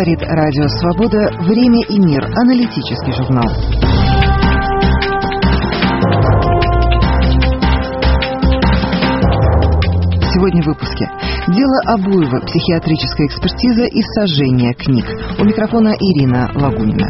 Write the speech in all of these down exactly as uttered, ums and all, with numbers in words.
Говорит Радио Свобода. Время и мир. Аналитический журнал. Сегодня в выпуске. Дело Абуева, психиатрическая экспертиза и сожжение книг. У микрофона Ирина Лагунина.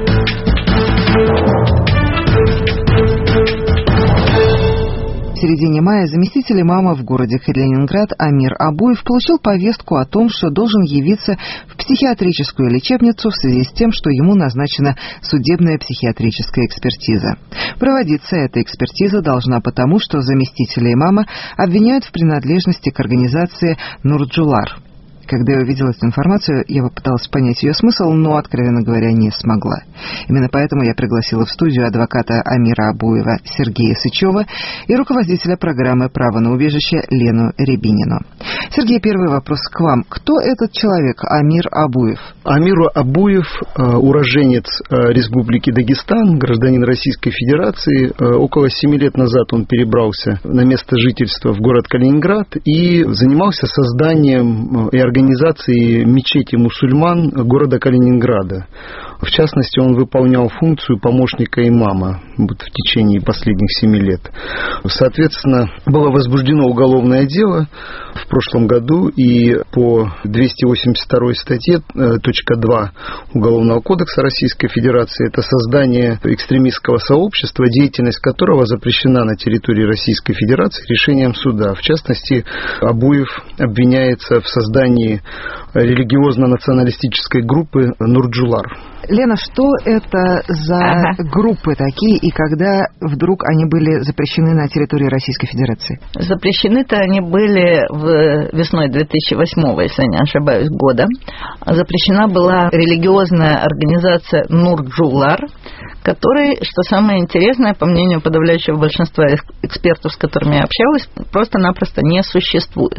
В середине мая заместитель имама в городе Калининград Амир Абуев получил повестку о том, что должен явиться в психиатрическую лечебницу в связи с тем, что ему назначена судебная психиатрическая экспертиза. Проводиться эта экспертиза должна потому, что заместителя имама обвиняют в принадлежности к организации «Нурджулар». Когда я увидела эту информацию, я попыталась понять ее смысл, но, откровенно говоря, не смогла. Именно поэтому я пригласила в студию адвоката Амира Абуева Сергея Сычева и руководителя программы «Право на убежище» Лену Рябинину. Сергей, первый вопрос к вам. Кто этот человек, Амир Абуев? Амир Абуев – уроженец Республики Дагестан, гражданин Российской Федерации. Около семи лет назад он перебрался на место жительства в город Калининград и занимался созданием и организацией мечети мусульман города Калининграда. В частности, он выполнял функцию помощника имама вот, в течение последних семи лет. Соответственно, было возбуждено уголовное дело в прошлом году, и по двести восемьдесят второй статье, точка два Уголовного кодекса Российской Федерации, это создание экстремистского сообщества, деятельность которого запрещена на территории Российской Федерации решением суда. В частности, Абуев обвиняется в создании религиозно-националистической группы «Нурджулар». Лена, что это за ага. группы такие, и когда вдруг они были запрещены на территории Российской Федерации? Запрещены-то они были в весной две тысячи восьмого, если я не ошибаюсь, года. Запрещена была религиозная организация «Нурджулар», которой, что самое интересное, по мнению подавляющего большинства экспертов, с которыми я общалась, просто-напросто не существует.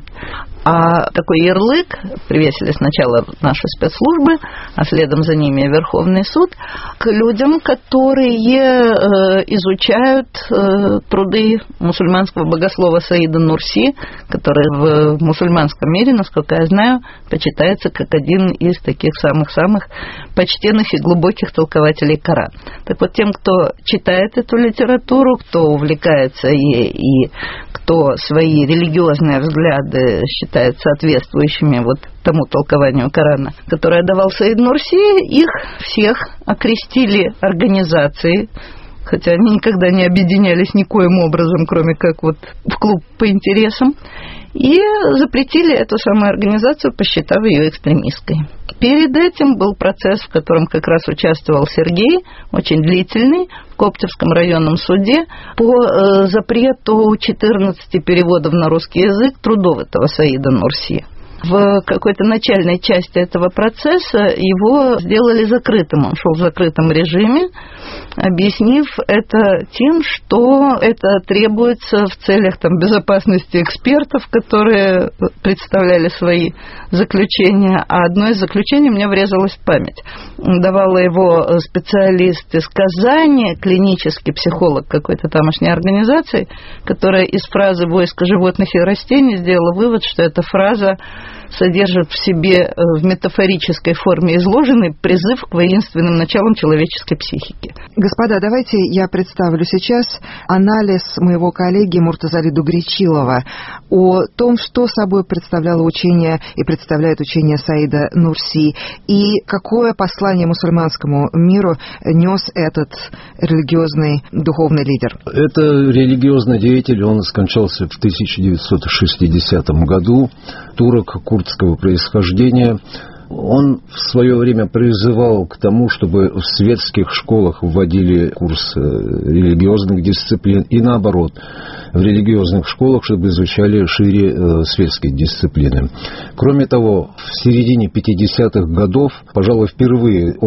А такой ярлык привесили сначала наши спецслужбы, а следом за ними Верховный суд, к людям, которые э, изучают э, труды мусульманского богослова Саида Нурси, который в мусульманском мире, насколько я знаю, почитается как один из таких самых-самых почтенных и глубоких толкователей Корана. Так вот, тем, кто читает эту литературу, кто увлекается ей и кто свои религиозные взгляды считает соответствующими вот тому толкованию Корана, которое давал Саид Нурси, их всех окрестили организацией, хотя они никогда не объединялись никоим образом, кроме как вот в клуб по интересам, и запретили эту самую организацию, посчитав ее экстремистской. Перед этим был процесс, в котором как раз участвовал Сергей, очень длительный, в Коптевском районном суде по э, запрету четырнадцати переводов на русский язык трудов этого Саида Нурси. В какой-то начальной части этого процесса его сделали закрытым. Он шел в закрытом режиме, объяснив это тем, что это требуется в целях там, безопасности экспертов, которые представляли свои заключения. А одно из заключений мне врезалось в память. Давала его специалист из Казани, клинический психолог какой-то тамошней организации, которая из фразы «войско животных и растений» сделала вывод, что эта фраза содержит в себе в метафорической форме изложенный призыв к воинственным началам человеческой психики. Господа, давайте я представлю сейчас анализ моего коллеги Муртазали Дугричилова о том, что собой представляло учение и представляет учение Саида Нурси, и какое послание мусульманскому миру нес этот религиозный духовный лидер. Это религиозный деятель, он скончался в тысяча девятьсот шестидесятом году, турок курдского происхождения. Он в свое время призывал к тому, чтобы в светских школах вводили курс религиозных дисциплин и наоборот, в религиозных школах, чтобы изучали шире светские дисциплины. Кроме того, в середине пятидесятых годов, пожалуй, впервые он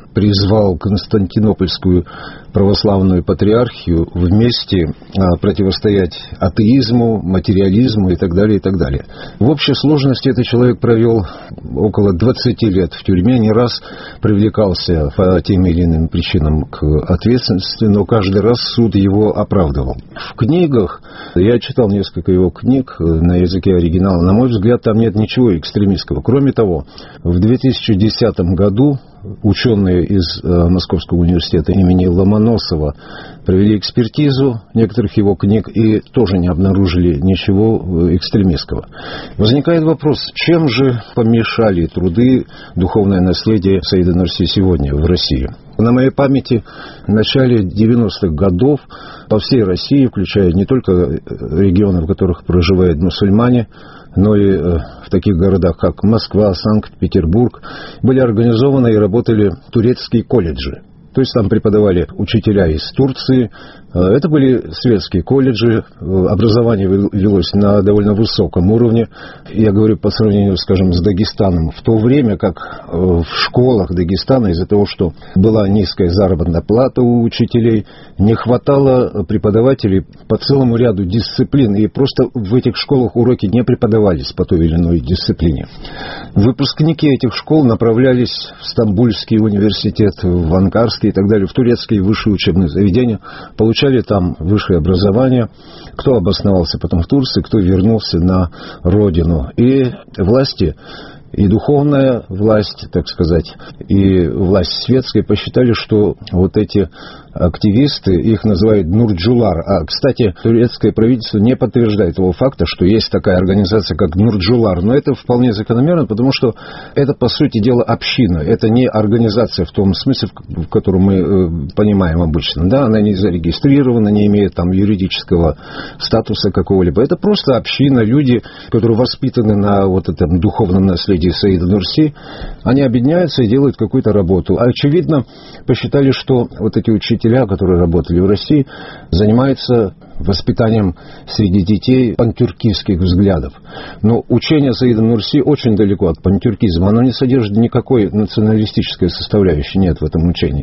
призвал Константинопольскую православную патриархию вместе противостоять атеизму, материализму и так далее, и так далее. В общей сложности этот человек провел около двадцати лет в тюрьме, не раз привлекался по тем или иным причинам к ответственности, но каждый раз суд его оправдывал. В книгах, я читал несколько его книг на языке оригинала, на мой взгляд, там нет ничего экстремистского. Кроме того, в две тысячи десятом году ученые из Московского университета имени Ломоносова провели экспертизу некоторых его книг и тоже не обнаружили ничего экстремистского. Возникает вопрос, чем же помешали труды «Духовное наследие» Саида Нурси сегодня в России? На моей памяти в начале девяностых годов по всей России, включая не только регионы, в которых проживают мусульмане, но и в таких городах, как Москва, Санкт-Петербург, были организованы и работали турецкие колледжи. То есть там преподавали учителя из Турции. Это были светские колледжи. Образование велось на довольно высоком уровне. Я говорю по сравнению, скажем, с Дагестаном. В то время как в школах Дагестана из-за того, что была низкая заработная плата у учителей, не хватало преподавателей по целому ряду дисциплин. И просто в этих школах уроки не преподавались по той или иной дисциплине. Выпускники этих школ направлялись в Стамбульский университет, в Анкарский и так далее, в турецкие высшие учебные заведения, получали там высшее образование. Кто обосновался потом в Турции, кто вернулся на родину. И власти, и духовная власть, так сказать, и власть светская посчитали, что вот эти активисты, их называют Нурджулар. А, кстати, турецкое правительство не подтверждает того факта, что есть такая организация, как Нурджулар. Но это вполне закономерно, потому что это, по сути дела, община. Это не организация в том смысле, в котором мы э, понимаем обычно. Да, она не зарегистрирована, не имеет там юридического статуса какого-либо. Это просто община, люди, которые воспитаны на вот этом духовном наследии Саида Нурси. Они объединяются и делают какую-то работу. А очевидно, посчитали, что вот эти учителя, которые работали в России, занимаются воспитанием среди детей пантюркистских взглядов. Но учение Саида Нурси очень далеко от пантюркизма. Оно не содержит никакой националистической составляющей, нет в этом учении.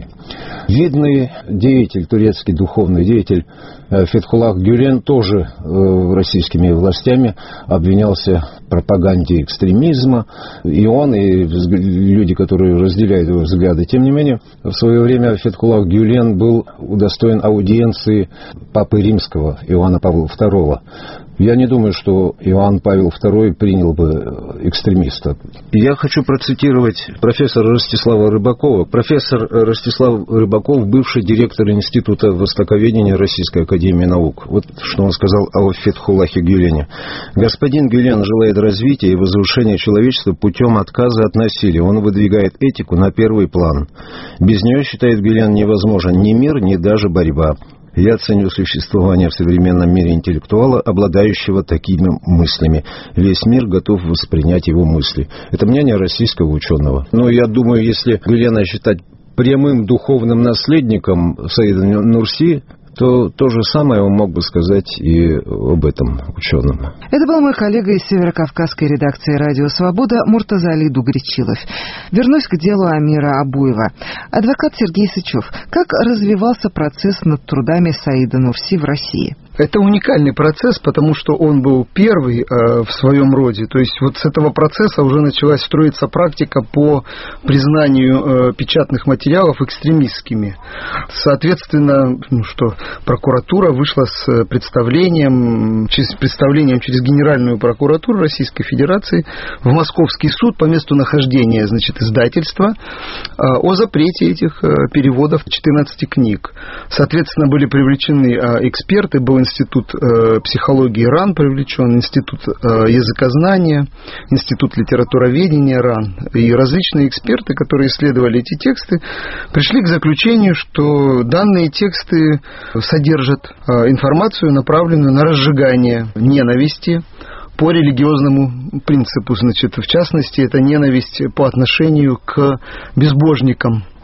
Видный деятель, турецкий духовный деятель Фетхуллах Гюлен тоже российскими властями обвинялся в пропаганде экстремизма. И он, и люди, которые разделяют его взгляды. Тем не менее, в свое время Фетхуллах Гюлен был удостоен аудиенции Папы Римского, Иоанна Павла второго. Я не думаю, что Иоанн Павел второй принял бы экстремиста. Я хочу процитировать профессора Ростислава Рыбакова. Профессор Ростислав Рыбаков, бывший директор Института востоковедения Российской академии наук. Вот что он сказал о Фетхуллахе Гюлене. Господин Гюлен желает развития и возвышения человечества путем отказа от насилия. Он выдвигает этику на первый план. Без нее, считает Гюлен, невозможен ни мир, ни даже борьба. Я ценю существование в современном мире интеллектуала, обладающего такими мыслями. Весь мир готов воспринять его мысли. Это мнение российского ученого. Но я думаю, если Гюлена считать прямым духовным наследником Саида Нурси, то то же самое он мог бы сказать и об этом ученом. Это был мой коллега из северокавказской редакции «Радио Свобода» Муртазали Дугричилов. Вернусь к делу Амира Абуева. Адвокат Сергей Сычев. Как развивался процесс над трудами Саида Нурси в России? Это уникальный процесс, потому что он был первый э, в своем роде. То есть вот с этого процесса уже началась строиться практика по признанию э, печатных материалов экстремистскими. Соответственно, ну что, прокуратура вышла с представлением, через, представлением через Генеральную прокуратуру Российской Федерации в Московский суд по месту нахождения, значит, издательства э, о запрете этих э, переводов четырнадцати книг. Соответственно, были привлечены э, эксперты, был Институт э, психологии РАН привлечен, Институт э, языкознания, Институт литературоведения РАН. И различные эксперты, которые исследовали эти тексты, пришли к заключению, что данные тексты содержат э, информацию, направленную на разжигание ненависти по религиозному принципу. Значит, в частности, это ненависть по отношению к безбожникам.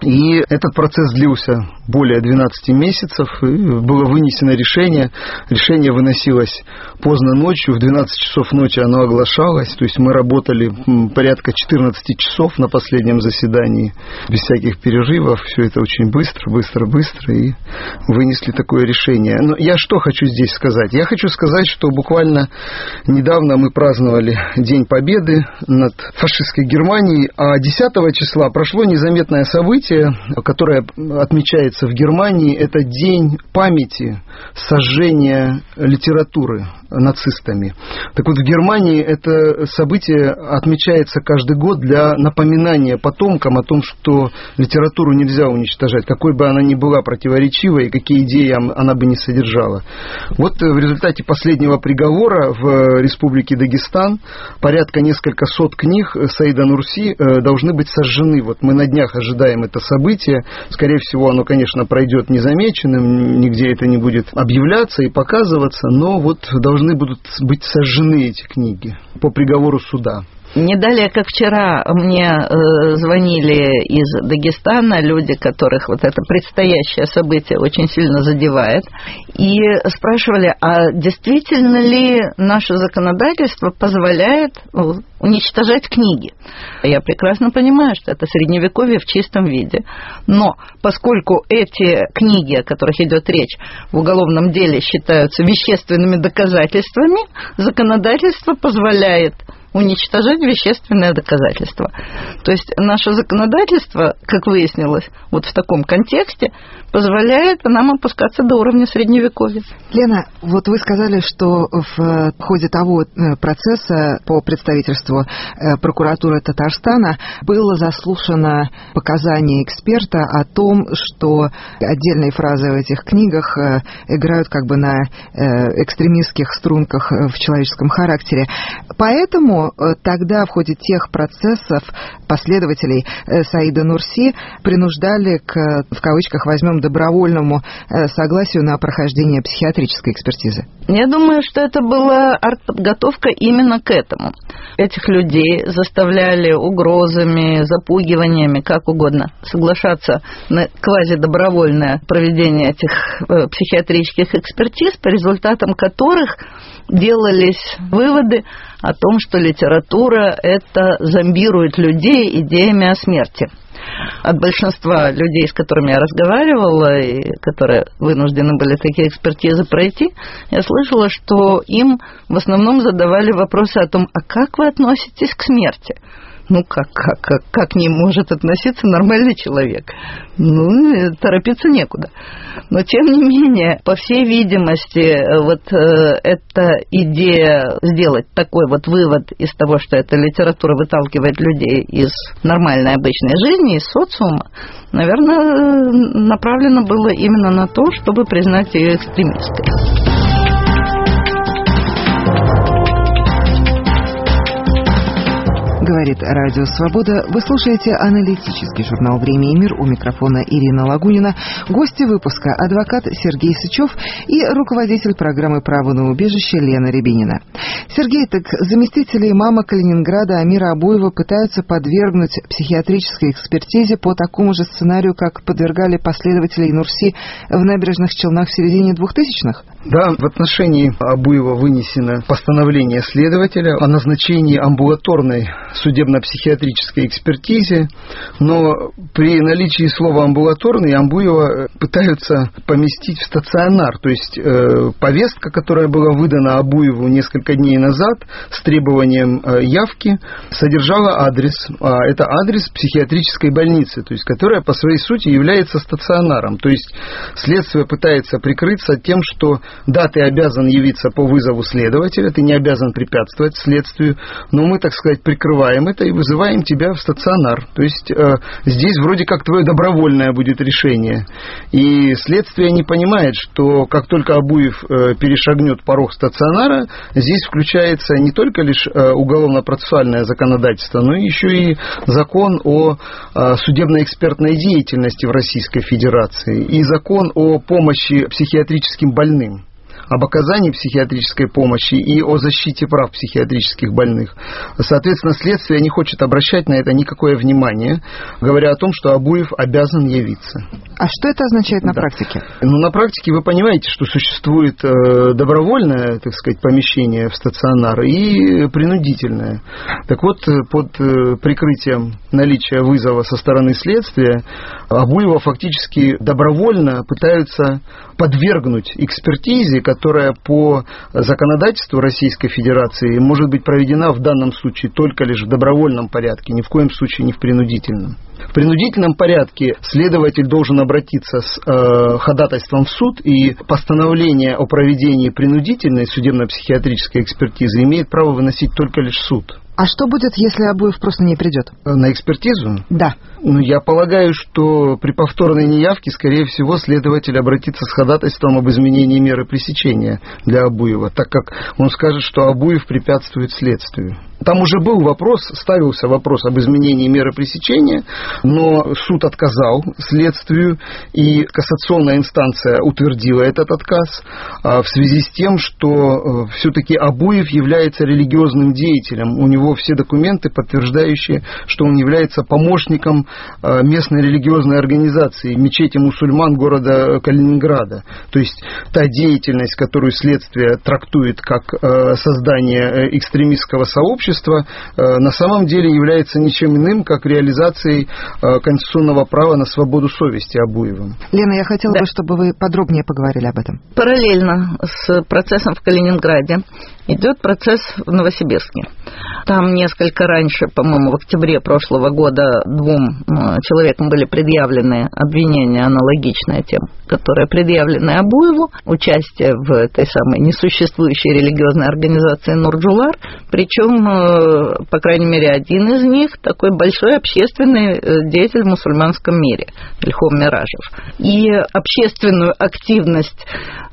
И этот процесс длился более двенадцати месяцев, и было вынесено решение. Решение выносилось поздно ночью, в двенадцать часов ночи оно оглашалось, то есть мы работали порядка четырнадцати часов на последнем заседании, без всяких перерывов, все это очень быстро, быстро, быстро, и вынесли такое решение. Но я что хочу здесь сказать? Я хочу сказать, что буквально недавно мы праздновали День Победы над фашистской Германией, а десятого числа прошло незаметное событие, которое отмечается в Германии, это день памяти сожжения литературы нацистами. Так вот, в Германии это событие отмечается каждый год для напоминания потомкам о том, что литературу нельзя уничтожать, какой бы она ни была противоречивой и какие идеи она бы не содержала. Вот в результате последнего приговора в Республике Дагестан порядка несколько сот книг Саида Нурси должны быть сожжены. Вот мы на днях ожидаем это событие. Скорее всего, оно, конечно, пройдет незамеченным, нигде это не будет объявляться и показываться, но вот должны будут быть сожжены эти книги по приговору суда. Не далее, как вчера, мне э, звонили из Дагестана люди, которых вот это предстоящее событие очень сильно задевает, и спрашивали, а действительно ли наше законодательство позволяет уничтожать книги? Я прекрасно понимаю, что это средневековье в чистом виде, но поскольку эти книги, о которых идет речь, в уголовном деле считаются вещественными доказательствами, законодательство позволяет уничтожать вещественное доказательство. То есть наше законодательство, как выяснилось, вот в таком контексте, позволяет нам опускаться до уровня средневековья. Лена, вот вы сказали, что в ходе того процесса по представительству прокуратуры Татарстана было заслушано показания эксперта о том, что отдельные фразы в этих книгах играют как бы на экстремистских струнках в человеческом характере. Поэтому тогда в ходе тех процессов последователей Саида Нурси принуждали к, в кавычках возьмем, добровольному согласию на прохождение психиатрической экспертизы. Я думаю, что это была артподготовка именно к этому. Этих людей заставляли угрозами, запугиваниями, как угодно, соглашаться на квазидобровольное проведение этих психиатрических экспертиз, по результатам которых делались выводы о том, что литература это зомбирует людей идеями о смерти. От большинства людей, с которыми я разговаривала, и которые вынуждены были такие экспертизы пройти, я слышала, что им в основном задавали вопросы о том, а как вы относитесь к смерти? Ну, как, как, как, как не может относиться нормальный человек? Ну, торопиться некуда. Но, тем не менее, по всей видимости, вот э, эта идея сделать такой вот вывод из того, что эта литература выталкивает людей из нормальной обычной жизни, из социума, наверное, направлено было именно на то, чтобы признать ее экстремистской. Говорит Радио Свобода. Вы слушаете аналитический журнал «Время и мир». У микрофона Ирина Лагунина. Гости выпуска — адвокат Сергей Сычев и руководитель программы «Право на убежище» Лена Рябинина. Сергей, так заместители имама Калининграда Амира Абуева пытаются подвергнуть психиатрической экспертизе по такому же сценарию, как подвергали последователей Нурси в Набережных Челнах в середине двухтысячных? Да, в отношении Абуева вынесено постановление следователя о назначении амбулаторной судебно-психиатрической экспертизе, но при наличии слова «амбулаторный» Абуева пытаются поместить в стационар. То есть э, повестка, которая была выдана Абуеву несколько дней назад с требованием э, явки, содержала адрес. А это адрес психиатрической больницы, то есть которая по своей сути является стационаром. То есть следствие пытается прикрыться тем, что да, ты обязан явиться по вызову следователя, ты не обязан препятствовать следствию, но мы, так сказать, прикрываем это и вызываем тебя в стационар. То есть э, здесь вроде как твое добровольное будет решение. И следствие не понимает, что как только Абуев э, перешагнет порог стационара, здесь включается не только лишь э, уголовно-процессуальное законодательство, но еще и закон о э, судебно-экспертной деятельности в Российской Федерации и закон о помощи психиатрическим больным. об оказании психиатрической помощи и о защите прав психиатрических больных. Соответственно, следствие не хочет обращать на это никакое внимание, говоря о том, что Абуев обязан явиться. А что это означает на да. практике? Ну, на практике вы понимаете, что существует э, добровольное, так сказать, помещение в стационар и принудительное. Так вот, под э, прикрытием наличия вызова со стороны следствия Абуева фактически добровольно пытаются подвергнуть экспертизе, которая по законодательству Российской Федерации может быть проведена в данном случае только лишь в добровольном порядке, ни в коем случае не в принудительном. В принудительном порядке следователь должен обратиться с э, ходатайством в суд, и постановление о проведении принудительной судебно-психиатрической экспертизы имеет право выносить только лишь суд. А что будет, если Абуев просто не придет? На экспертизу? Да. Ну, я полагаю, что при повторной неявке, скорее всего, следователь обратится с ходатайством об изменении меры пресечения для Абуева, так как он скажет, что Абуев препятствует следствию. Там уже был вопрос, ставился вопрос об изменении меры пресечения, но суд отказал следствию, и кассационная инстанция утвердила этот отказ в связи с тем, что все-таки Абуев является религиозным деятелем. У него все документы, подтверждающие, что он является помощником местной религиозной организации мечети мусульман города Калининграда. То есть та деятельность, которую следствие трактует как создание экстремистского сообщества, на самом деле является ничем иным, как реализацией конституционного права на свободу совести Абуевым. Лена, я хотела да. бы, чтобы вы подробнее поговорили об этом. Параллельно с процессом в Калининграде идет процесс в Новосибирске. Там несколько раньше, по-моему, в октябре прошлого года двум человекам были предъявлены обвинения, аналогичные тем, которые предъявлены Абуеву, участие в этой самой несуществующей религиозной организации Нурджулар, причем, по крайней мере, один из них такой большой общественный деятель в мусульманском мире, Ильхом Миражев. И общественную активность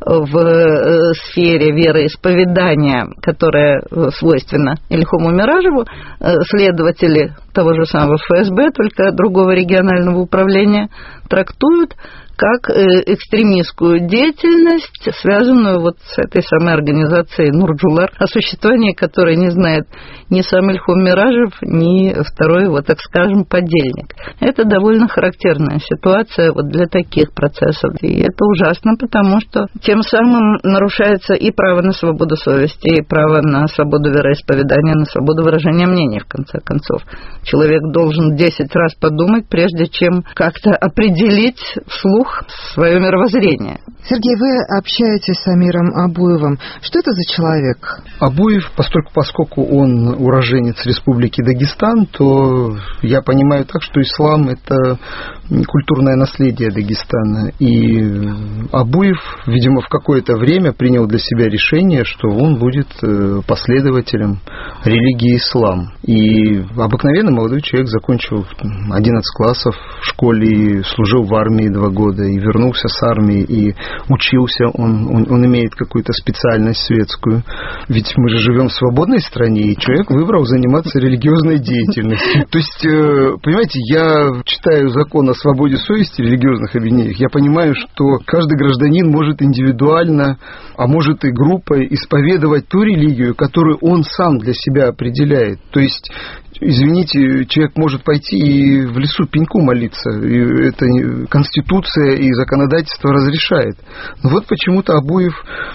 в сфере вероисповедания, которая свойственна Ильхому Миражеву, следователи того же самого эф эс бэ, только другого регионального управления, трактуют как экстремистскую деятельность, связанную вот с этой самой организацией Нурджулар, о существовании которой не знает ни сам Ильхом Миражев, ни второй его, так скажем, подельник. Это довольно характерная ситуация вот для таких процессов. И это ужасно, потому что тем самым нарушается и право на свободу совести, и право на свободу вероисповедания, на свободу выражения мнений, в конце концов. Человек должен десять раз подумать, прежде чем как-то определить вслух свое мировоззрение. Сергей, вы общаетесь с Амиром Абуевым. Что это за человек? Абуев, поскольку, поскольку он уроженец Республики Дагестан, то я понимаю так, что ислам – это культурное наследие Дагестана. И Абуев, видимо, в какое-то время принял для себя решение, что он будет последователем религии ислам. И обыкновенный молодой человек закончил одиннадцать классов в школе и служил в армии два года, и вернулся с армии, и учился. Он, он, он имеет какую-то специальность светскую. Ведь мы же живем в свободной стране, и человек выбрал заниматься религиозной деятельностью. То есть, понимаете, я читаю закон о свободе совести в религиозных объединениях, я понимаю, что каждый гражданин может индивидуально, а может и группой исповедовать ту религию, которую он сам для себя определяет. То есть, извините, человек может пойти и в лесу пеньку молиться. И это Конституция и законодательство разрешает. Но вот почему-то Абуев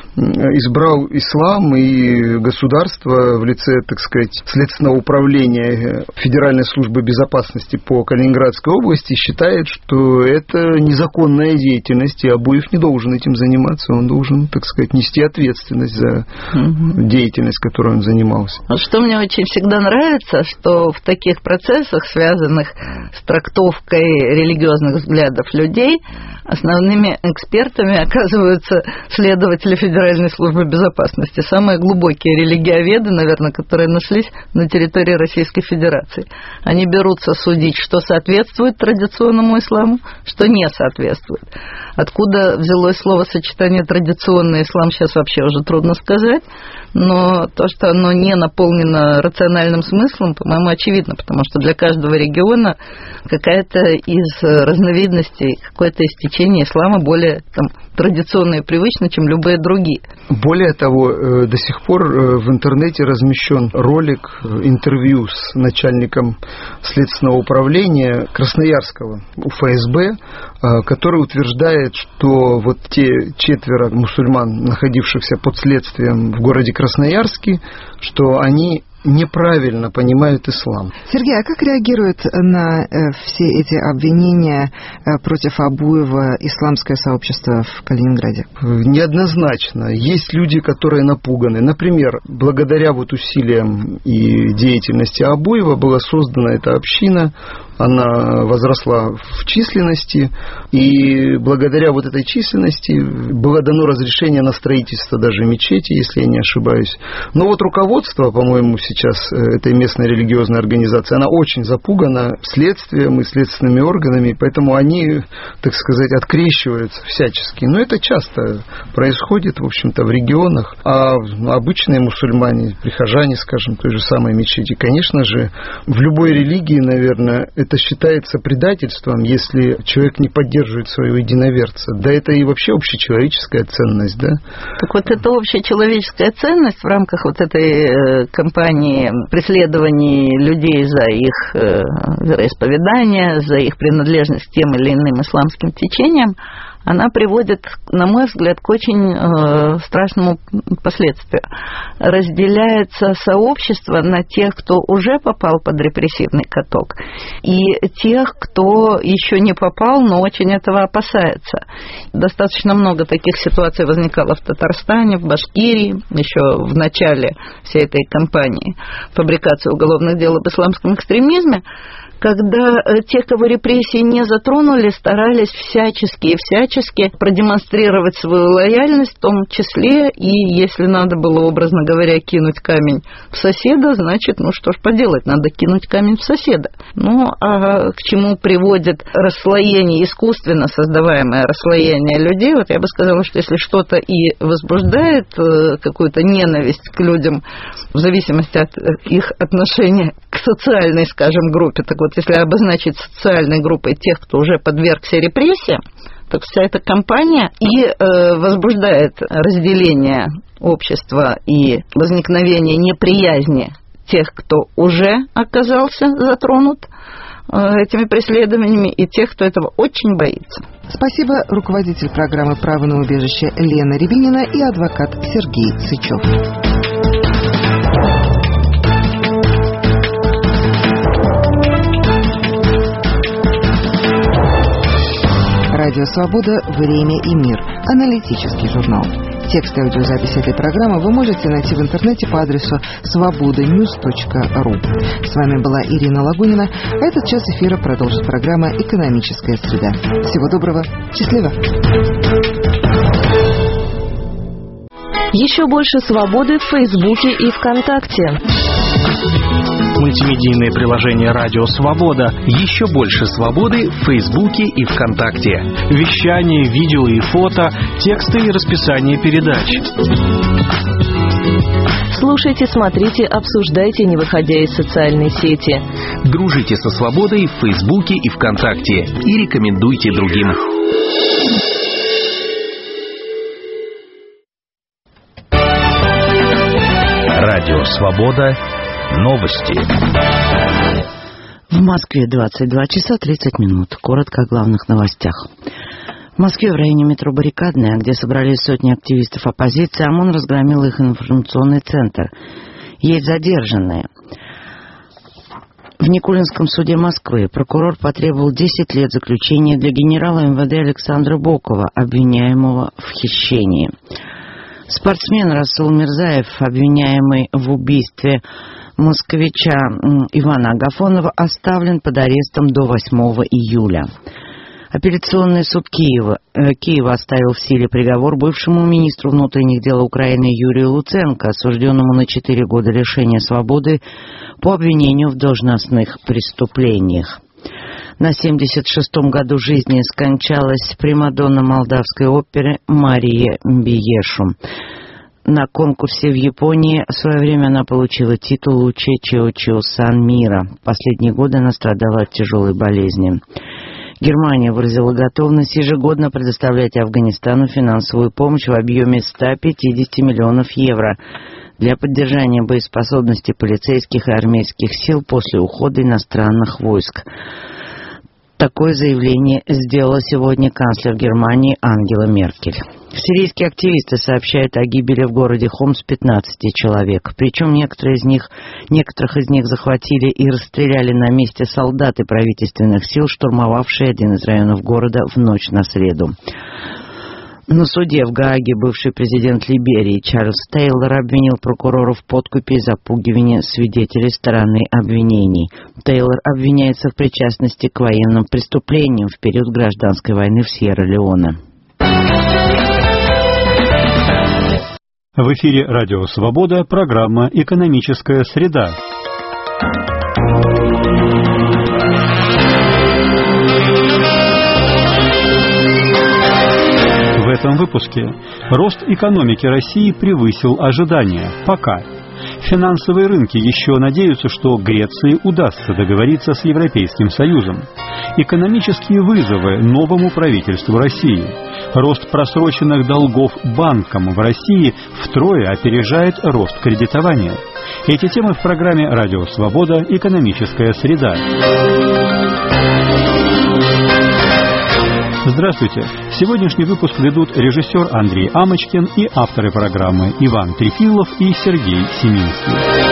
избрал ислам, и государство в лице, так сказать, Следственного управления Федеральной службы безопасности по Калининградской области считает, что это незаконная деятельность, и Абуев не должен этим заниматься. Он должен, так сказать, нести ответственность за угу. деятельность, которой он занимался. Вот что мне очень всегда нравится, что в таких процессах, связанных с трактовкой религиозных взглядов людей, основными экспертами оказываются следователи Федеральной службы безопасности, самые глубокие религиоведы, наверное, которые нашлись на территории Российской Федерации. Они берутся судить, что соответствует традиционному исламу, что не соответствует. Откуда взялось словосочетание «традиционный ислам», сейчас вообще уже трудно сказать, но то, что оно не наполнено рациональным смыслом, по-моему, очевидно, потому что для каждого региона какая-то из разновидностей, какое-то из течения ислама более там, традиционно и привычно, чем любые другие. Более того, до сих пор в интернете размещен ролик, интервью с начальником следственного управления Красноярского УФСБ, который утверждает, что вот те четверо мусульман, находившихся под следствием в городе Красноярске, что они неправильно понимают ислам. Сергей, а как реагирует на э, все эти обвинения э, против Абуева исламское сообщество в Калининграде? Неоднозначно. Есть люди, которые напуганы. Например, благодаря вот усилиям и деятельности Абуева была создана эта община, она возросла в численности, и благодаря вот этой численности было дано разрешение на строительство даже мечети, если я не ошибаюсь. Но вот руководство, по-моему, сейчас этой местной религиозной организации, она очень запугана следствием и следственными органами, поэтому они, так сказать, открещиваются всячески. Но это часто происходит, в общем-то, в регионах. А обычные мусульмане, прихожане, скажем, той же самой мечети, конечно же, в любой религии, наверное, это считается предательством, если человек не поддерживает своего единоверца. Да это и вообще общечеловеческая ценность, да? Так вот, эта общечеловеческая ценность в рамках вот этой э, кампании преследований людей за их э, вероисповедание, за их принадлежность к тем или иным исламским течениям, она приводит, на мой взгляд, к очень э, страшному последствию. Разделяется сообщество на тех, кто уже попал под репрессивный каток, и тех, кто еще не попал, но очень этого опасается. Достаточно много таких ситуаций возникало в Татарстане, в Башкирии, еще в начале всей этой кампании фабрикации уголовных дел об исламском экстремизме, когда те, кого репрессии не затронули, старались всячески и всячески продемонстрировать свою лояльность, в том числе и, если надо было, образно говоря, кинуть камень в соседа, значит, ну что ж поделать, надо кинуть камень в соседа. Ну, а к чему приводит расслоение, искусственно создаваемое расслоение людей, вот я бы сказала, что если что-то и возбуждает какую-то ненависть к людям в зависимости от их отношения к социальной, скажем, группе, так вот, если обозначить социальной группой тех, кто уже подвергся репрессиям, так вся эта кампания и э, возбуждает разделение общества и возникновение неприязни тех, кто уже оказался затронут э, этими преследованиями, и тех, кто этого очень боится. Спасибо, руководитель программы «Право на убежище» Лена Рябинина и адвокат Сергей Сычев. Радио «Свобода. Время и мир». Аналитический журнал. Текст и аудиозапись этой программы вы можете найти в интернете по адресу свобода ньюс точка ру. С вами была Ирина Лагунина. А этот час эфира продолжит программа «Экономическая среда». Всего доброго. Счастливо. Еще больше свободы в Фейсбуке и ВКонтакте. Мультимедийное приложение «Радио Свобода». Еще больше свободы в Фейсбуке и ВКонтакте. Вещание, видео и фото, тексты и расписание передач. Слушайте, смотрите, обсуждайте, не выходя из социальной сети. Дружите со свободой в Фейсбуке и ВКонтакте. И рекомендуйте другим. Радио Свобода. Новости. В Москве двадцать два часа тридцать минут. Коротко о главных новостях. В Москве в районе метро Баррикадная, где собрались сотни активистов оппозиции, ОМОН разгромил их информационный центр. Есть задержанные. В Никулинском суде Москвы прокурор потребовал десять лет заключения для генерала эм вэ дэ Александра Бокова, обвиняемого в хищении. Спортсмен Расул Мирзаев, обвиняемый в убийстве москвича Ивана Агафонова, оставлен под арестом до восьмого июля. Апелляционный суд Киева, э, Киева оставил в силе приговор бывшему министру внутренних дел Украины Юрию Луценко, осужденному на четыре года лишения свободы по обвинению в должностных преступлениях. На семьдесят шестом году жизни скончалась примадонна молдавской оперы Мария Мбиешу. На конкурсе в Японии в свое время она получила титул «Лучше Чио-Чио-Сан мира». Последние годы она страдала от тяжелой болезни. Германия выразила готовность ежегодно предоставлять Афганистану финансовую помощь в объеме сто пятьдесят миллионов евро для поддержания боеспособности полицейских и армейских сил после ухода иностранных войск. Такое заявление сделала сегодня канцлер Германии Ангела Меркель. Сирийские активисты сообщают о гибели в городе Хомс пятнадцати человек. Причем некоторые из них, некоторых из них захватили и расстреляли на месте солдаты правительственных сил, штурмовавшие один из районов города в ночь на среду. На суде в Гааге бывший президент Либерии Чарльз Тейлор обвинил прокуроров в подкупе и запугивании свидетелей стороны обвинений. Тейлор обвиняется в причастности к военным преступлениям в период гражданской войны в Сьерра-Леоне. В эфире «Радио Свобода», программа «Экономическая среда». В этом выпуске рост экономики России превысил ожидания. Пока. Финансовые рынки еще надеются, что Греции удастся договориться с Европейским Союзом. Экономические вызовы новому правительству России. Рост просроченных долгов банкам в России втрое опережает рост кредитования. Эти темы в программе «Радио Свобода. Экономическая среда». Здравствуйте! Сегодняшний выпуск ведут режиссер Андрей Амочкин и авторы программы Иван Трефилов и Сергей Семинский.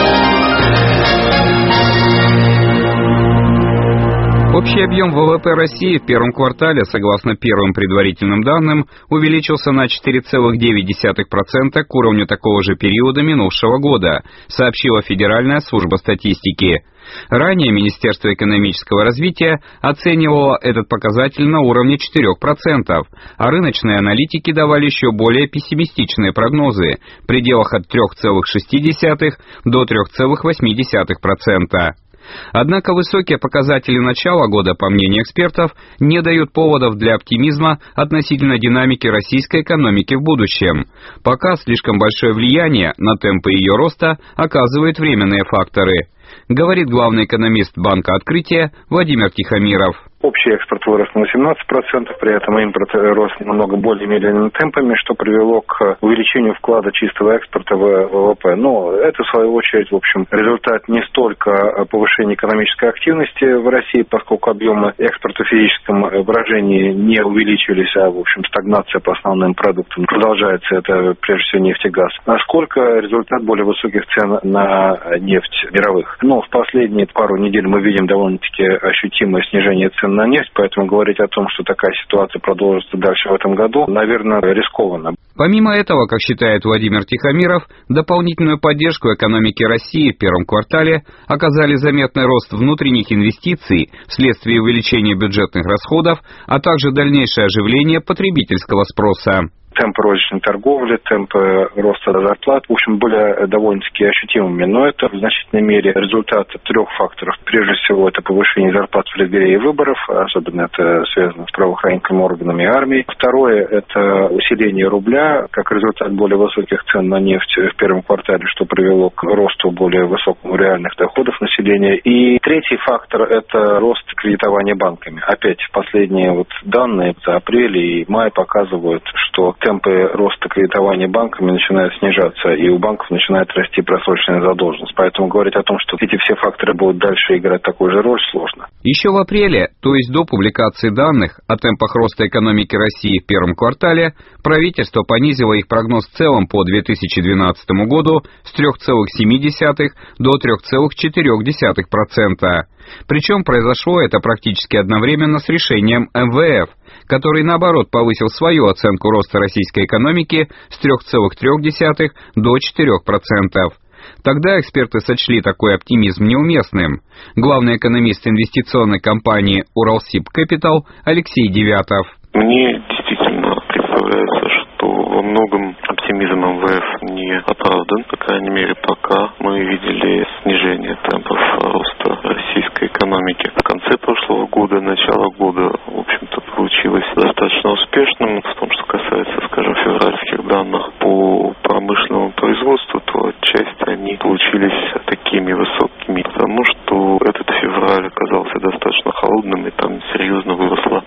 Общий объем ВВП России в первом квартале, согласно первым предварительным данным, увеличился на четыре целых девять десятых процента к уровню такого же периода минувшего года, сообщила Федеральная служба статистики. Ранее Министерство экономического развития оценивало этот показатель на уровне четырех процентов, а рыночные аналитики давали еще более пессимистичные прогнозы в пределах от трёх целых шести десятых до трёх целых восьми десятых процента. Однако высокие показатели начала года, по мнению экспертов, не дают поводов для оптимизма относительно динамики российской экономики в будущем. Пока слишком большое влияние на темпы ее роста оказывают временные факторы, говорит главный экономист Банка Открытия Владимир Тихомиров. Общий экспорт вырос на восемнадцать процентов, при этом импорт рос намного более медленными темпами, что привело к увеличению вклада чистого экспорта в ВВП. Но это, в свою очередь, в общем, результат не столько повышения экономической активности в России, поскольку объемы экспорта в физическом выражении не увеличились, а, в общем, стагнация по основным продуктам продолжается, это прежде всего нефть и газ, а сколько результат более высоких цен на нефть мировых. Но в последние пару недель мы видим довольно-таки ощутимое снижение цен на нефть, поэтому говорить о том, что такая ситуация продолжится дальше в этом году, наверное, рискованно. Помимо этого, как считает Владимир Тихомиров, дополнительную поддержку экономики России в первом квартале оказали заметный рост внутренних инвестиций вследствие увеличения бюджетных расходов, а также дальнейшее оживление потребительского спроса. Темпы розничной торговли, темпы роста зарплат, в общем, были довольно-таки ощутимыми. Но это в значительной мере результат трех факторов. Прежде всего, это повышение зарплат в преддверии выборов, особенно это связано с правоохранительными органами и армией. Второе, это усиление рубля, как результат более высоких цен на нефть в первом квартале, что привело к росту более высокому реальных доходов населения. И третий фактор, это рост кредитования банками. Опять последние вот данные за апрель и май показывают, что темпы роста кредитования банками начинают снижаться, и у банков начинает расти просроченная задолженность. Поэтому говорить о том, что эти все факторы будут дальше играть такую же роль, сложно. Еще в апреле, то есть до публикации данных о темпах роста экономики России в первом квартале, правительство понизило их прогноз в целом по две тысячи двенадцатому году с трёх целых семи десятых до трёх целых четырёх десятых процента. Причем произошло это практически одновременно с решением эм вэ эф, который, наоборот, повысил свою оценку роста российской экономики с трёх целых трёх десятых до четырёх процентов. Тогда эксперты сочли такой оптимизм неуместным. Главный экономист инвестиционной компании «Уралсиб Кэпитал» Алексей Девятов. Мне действительно представляется, что во многом оптимизм эм вэ эф не оправдан. По крайней мере, пока мы видели снижение темпов роста российской экономики. В конце прошлого года, начало года, в общем-то, получилось достаточно успешным. В том, что касается, скажем, февральских данных по промышленному производству, то отчасти они получились такими высокими, потому что этот февраль оказался достаточно холодным, и там серьезно выросла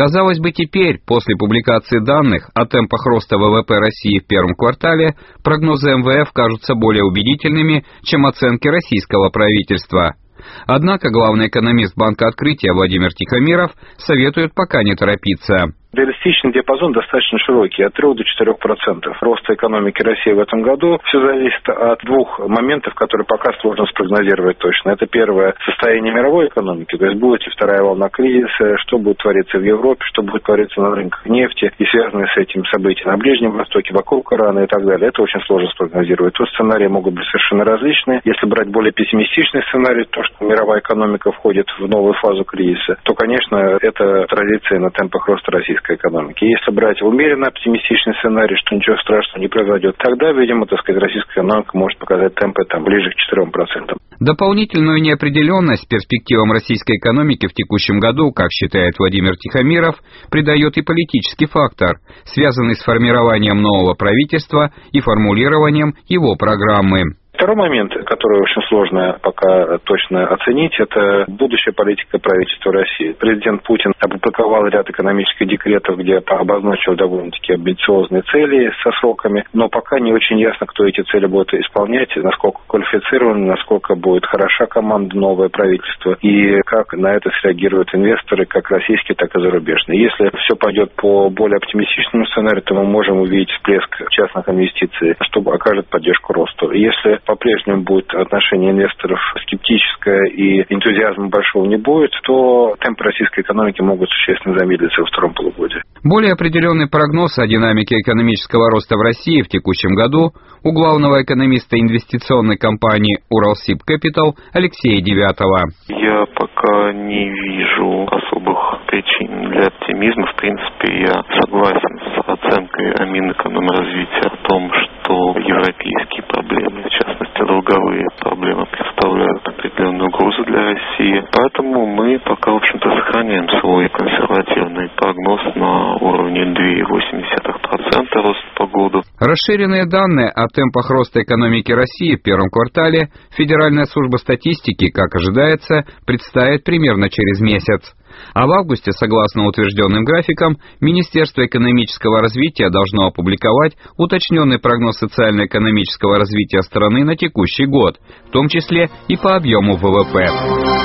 Казалось бы, теперь, после публикации данных о темпах роста ВВП России в первом квартале, прогнозы эм вэ эф кажутся более убедительными, чем оценки российского правительства. Однако главный экономист Банка Открытия Владимир Тихомиров советует пока не торопиться. Реалистичный диапазон достаточно широкий, от трёх до четырёх процентов роста экономики России в этом году. Все зависит от двух моментов, которые пока сложно спрогнозировать точно. Это первое, состояние мировой экономики, то есть будет ли вторая волна кризиса, что будет твориться в Европе, что будет твориться на рынках нефти и связанные с этим события на Ближнем Востоке, вокруг Ирана и так далее. Это очень сложно спрогнозировать. Тут сценарии могут быть совершенно различные. Если брать более пессимистичный сценарий, то, что мировая экономика входит в новую фазу кризиса, то, конечно, это отразится и на темпах роста российской экономики. Если брать умеренно оптимистичный сценарий, что ничего страшного не произойдет, тогда, видимо, так сказать, российская экономика может показать темпы там ближе к четырем процентам. Дополнительную неопределенность перспективам российской экономики в текущем году, как считает Владимир Тихомиров, придает и политический фактор, связанный с формированием нового правительства и формулированием его программы. Второй момент, который очень сложно пока точно оценить, это будущая политика правительства России. Президент Путин опубликовал ряд экономических декретов, где обозначил довольно-таки амбициозные цели со сроками, но пока не очень ясно, кто эти цели будет исполнять, насколько квалифицирован, насколько будет хороша команда, новое правительство, и как на это среагируют инвесторы, как российские, так и зарубежные. Если все пойдет по более оптимистичному сценарию, то мы можем увидеть всплеск частных инвестиций, что окажет поддержку росту. Если по-прежнему будет отношение инвесторов скептическое и энтузиазма большого не будет, то темпы российской экономики могут существенно замедлиться во втором полугодии. Более определенный прогноз о динамике экономического роста в России в текущем году у главного экономиста инвестиционной компании «Уралсиб Капитал» Алексея Девятова. Я пока не вижу особых причин для оптимизма. В принципе, я согласен с оценкой о Минэкономразвития о том, что европейские проблемы, в частности долговые проблемы, представляют определенную угрозу для России. Поэтому мы пока, в общем-то, сохраняем свой консервативный прогноз на уровне две целых восемь десятых процента роста по году. Расширенные данные о темпах роста экономики России в первом квартале Федеральная служба статистики, как ожидается, представит примерно через месяц. А в августе, согласно утвержденным графикам, Министерство экономического развития должно опубликовать уточненный прогноз социально-экономического развития страны на текущий год, в том числе и по объему вэ вэ пэ.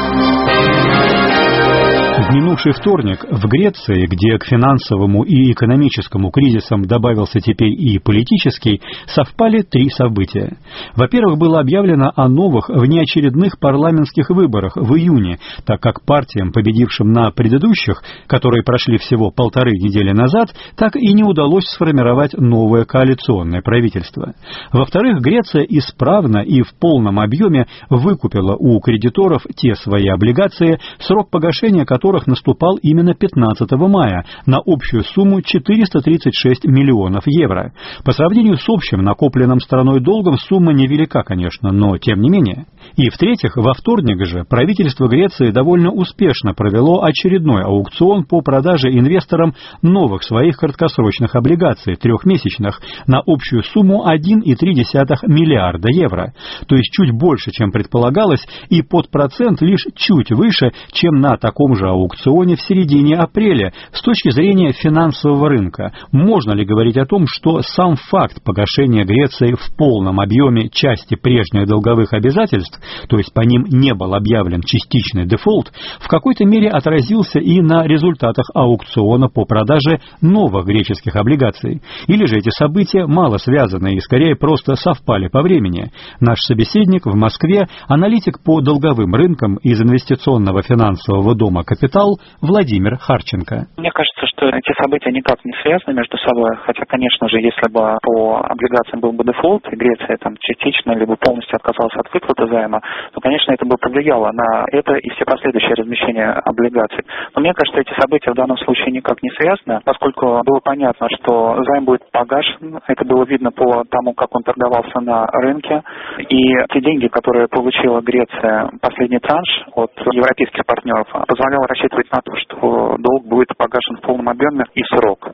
В минувший вторник в Греции, где к финансовому и экономическому кризисам добавился теперь и политический, совпали три события. Во-первых, было объявлено о новых внеочередных парламентских выборах в июне, так как партиям, победившим на предыдущих, которые прошли всего полторы недели назад, так и не удалось сформировать новое коалиционное правительство. Во-вторых, Греция исправно и в полном объеме выкупила у кредиторов те свои облигации, срок погашения которых наступал именно пятнадцатого мая на общую сумму четыреста тридцать шесть миллионов евро. По сравнению с общим накопленным страной долгом сумма невелика, конечно, но тем не менее. И в-третьих, во вторник же правительство Греции довольно успешно провело очередной аукцион по продаже инвесторам новых своих краткосрочных облигаций, трехмесячных, на общую сумму один целых три десятых миллиарда евро. То есть чуть больше, чем предполагалось, и под процент лишь чуть выше, чем на таком же аукционе в середине апреля. С точки зрения финансового рынка, можно ли говорить о том, что сам факт погашения Греции в полном объеме части прежних долговых обязательств, то есть по ним не был объявлен частичный дефолт, в какой-то мере отразился и на результатах аукциона по продаже новых греческих облигаций? Или же эти события мало связаны и скорее просто совпали по времени? Наш собеседник в Москве, аналитик по долговым рынкам из инвестиционного финансового дома «Капитал» Владимир Харченко. Мне кажется, что эти события никак не связаны между собой, хотя, конечно же, если бы по облигациям был бы дефолт, и Греция там частично либо полностью отказалась от выплаты займа, то, конечно, это бы повлияло на это и все последующие размещения облигаций. Но мне кажется, эти события в данном случае никак не связаны, поскольку было понятно, что займ будет погашен, это было видно по тому, как он торговался на рынке, и те деньги, которые получила Греция, последний транш от европейских партнеров, позволял рассчитывать на то, что долг будет погашен в полном объеме и срок.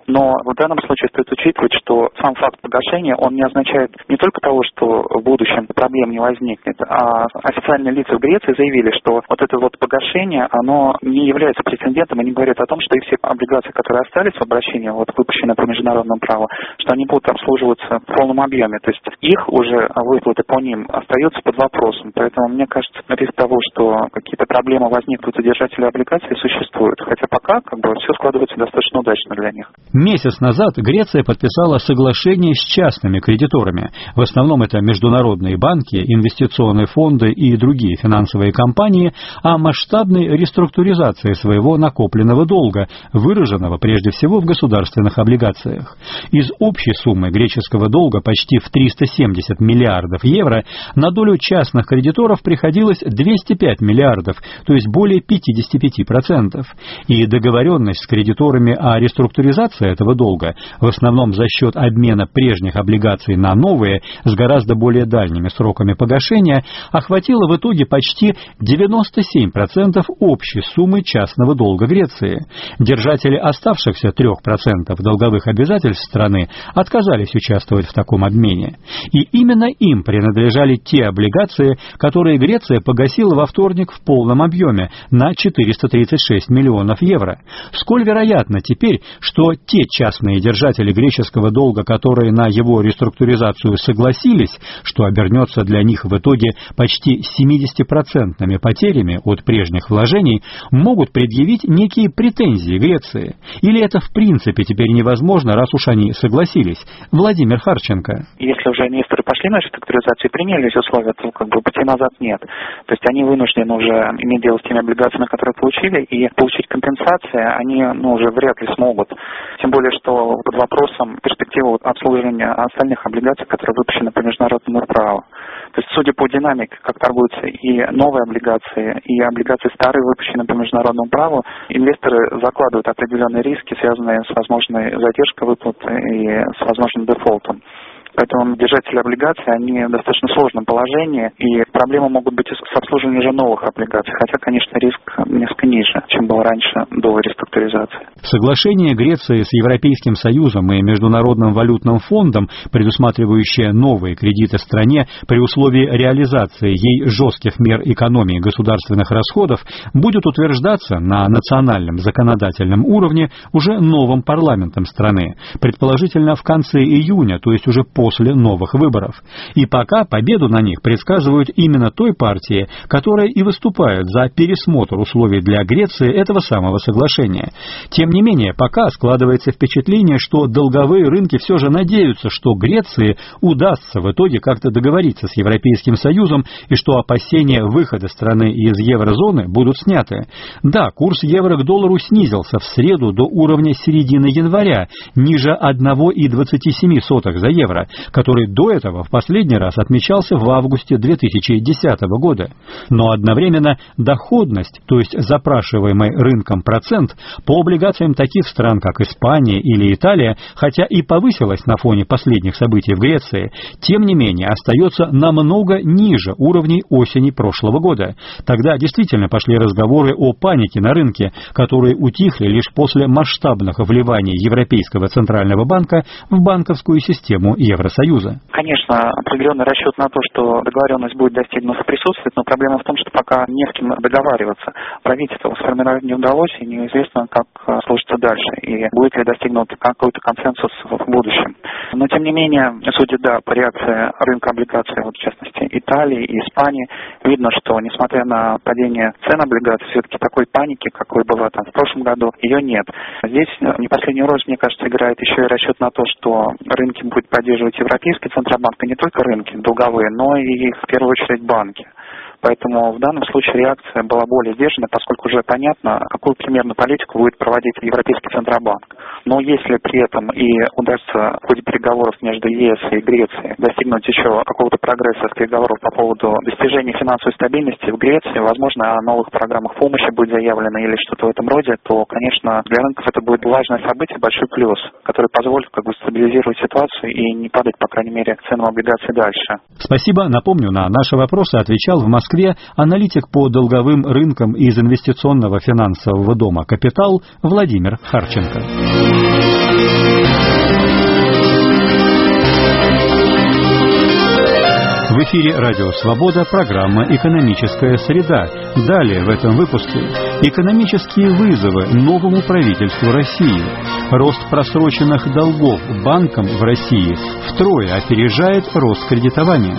Но в данном случае стоит учитывать, что сам факт погашения, он не означает не только того, что в будущем проблем не возникнет, а официальные лица в Греции заявили, что вот это вот погашение, оно не является прецедентом, они говорят о том, что и все облигации, которые остались в обращении, вот выпущенные по международному праву, что они будут обслуживаться в полном объеме, то есть их уже выплаты по ним остаются под вопросом, поэтому мне кажется, риск того, что какие-то проблемы возникнут у держателей облигаций, существует, хотя пока как бы все складывается достаточно удачно для них. Месяц назад Греция подписала соглашение с частными кредиторами. В основном это международные банки, инвестиционные фонды и другие финансовые компании о масштабной реструктуризации своего накопленного долга, выраженного прежде всего в государственных облигациях. Из общей суммы греческого долга почти в триста семьдесят миллиардов евро на долю частных кредиторов приходилось двести пять миллиардов, то есть более пятьдесят пять процентов. И договоренность с кредиторами о реструктуризации этого долга, в основном за счет обмена прежних облигаций на новые с гораздо более дальними сроками погашения, охватила в итоге почти девяносто семь процентов общей суммы частного долга Греции. Держатели оставшихся трех процентов долговых обязательств страны отказались участвовать в таком обмене. И именно им принадлежали те облигации, которые Греция погасила во вторник в полном объеме на четыреста тридцать шесть миллионов евро. Сколь вероятно теперь, что те частные держатели греческого долга, которые на его реструктуризацию согласились, что обернется для них в итоге почти семидесятипроцентными потерями от прежних вложений, могут предъявить некие претензии Греции? Или это в принципе теперь невозможно, раз уж они согласились? Владимир Харченко. Если уже инвесторы пошли на реструктуризацию и приняли эти условия, то как бы пути назад нет. То есть они вынуждены уже иметь дело с теми облигациями, которые получили, и получить компенсации они ну, уже вряд ли смогут. Тем более, что под вопросом перспективы обслуживания остальных облигаций, которые выпущены по международному праву. То есть, судя по динамике, как торгуются и новые облигации, и облигации старые, выпущенные по международному праву, инвесторы закладывают определенные риски, связанные с возможной задержкой выплаты и с возможным дефолтом. Поэтому держатели облигаций, они в достаточно сложном положении, и проблемы могут быть с обслуживанием уже новых облигаций, хотя, конечно, риск несколько ниже, чем был раньше до реструктуризации. Соглашение Греции с Европейским Союзом и Международным валютным фондом, предусматривающее новые кредиты стране при условии реализации ей жестких мер экономии государственных расходов, будет утверждаться на национальном законодательном уровне уже новым парламентом страны, предположительно в конце июня, то есть уже после после новых выборов. И пока победу на них предсказывают именно той партии, которая и выступает за пересмотр условий для Греции этого самого соглашения. Тем не менее, пока складывается впечатление, что долговые рынки все же надеются, что Греции удастся в итоге как-то договориться с Европейским Союзом и что опасения выхода страны из еврозоны будут сняты. Да, курс евро к доллару снизился в среду до уровня середины января, ниже одна и двадцать семь сотых за евро, который до этого в последний раз отмечался в августе две тысячи десятого года. Но одновременно доходность, то есть запрашиваемый рынком процент, по облигациям таких стран, как Испания или Италия, хотя и повысилась на фоне последних событий в Греции, тем не менее остается намного ниже уровней осени прошлого года. Тогда действительно пошли разговоры о панике на рынке, которые утихли лишь после масштабных вливаний Европейского Центрального банка в банковскую систему Евросоюза. Конечно, определенный расчет на то, что договоренность будет достигнута, присутствует, но проблема в том, что пока не с кем договариваться. Правительство сформировать не удалось, и неизвестно, как сложится дальше, и будет ли достигнут какой-то консенсус в будущем. Но, тем не менее, судя да, по реакции рынка облигаций, вот, в частности, Италии и Испании, видно, что, несмотря на падение цен облигаций, все-таки такой паники, какой была там в прошлом году, ее нет. Здесь не последнюю роль, мне кажется, играет еще и расчет на то, что рынки будет поддерживать Европейский Центробанк, и не только рынки долговые, но и в первую очередь банки. Поэтому в данном случае реакция была более сдержанной, поскольку уже понятно, какую примерно политику будет проводить Европейский Центробанк. Но если при этом и удастся в ходе переговоров между ЕС и Грецией достигнуть еще какого-то прогресса с переговоров по поводу достижения финансовой стабильности в Греции, возможно, о новых программах помощи будет заявлено или что-то в этом роде, то, конечно, для рынков это будет важное событие, большой плюс, который позволит как бы стабилизировать ситуацию и не падать, по крайней мере, ценам облигаций дальше. Спасибо. Напомню, на наши вопросы отвечал в Москве В Москве аналитик по долговым рынкам из инвестиционного финансового дома «Капитал» Владимир Харченко. В эфире «Радио Свобода», программа «Экономическая среда». Далее в этом выпуске экономические вызовы новому правительству России. Рост просроченных долгов банкам в России втрое опережает рост кредитования.